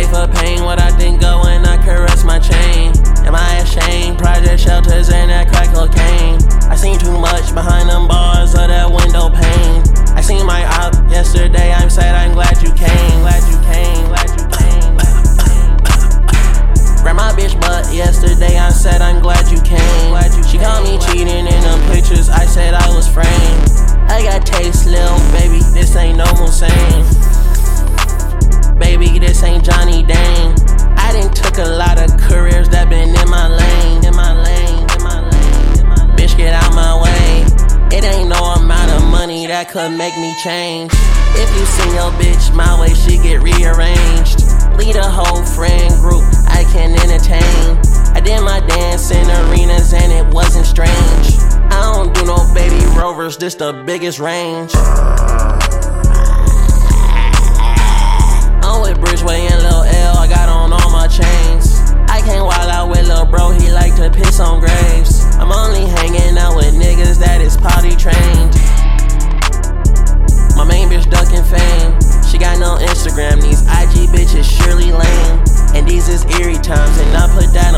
pay for pain, what I think go when I caress my chain. Am I ashamed? Project shelters and that crack cocaine. I seen too much behind them bars of that window pane. I seen my op yesterday, I'm sad, I'm glad you came. Glad you came, glad you came. Grab my bitch butt yesterday, I said I'm glad you came. She called me cheating in them pictures, I said I was framed. I got taste, lil' baby, this ain't no Hussein. Baby, this ain't Johnny Dang. I done took a lot of careers that been in my lane, in my lane, in my lane, in my lane. Bitch, get out my way. It ain't no amount of money that could make me change. If you send your bitch my way, she get rearranged. Lead a whole friend group I can entertain. I did my dance in arenas and it wasn't strange. I don't do no baby rovers, this the biggest range. I'm with Bridgeway and Lil L, I got on all my chains. I can't wild out with Lil Bro, he like to piss on graves. I'm only hanging out with niggas that is potty trained. My main bitch ducking fame. She got no Instagram, these IG bitches surely lame. And these is eerie times, and I put that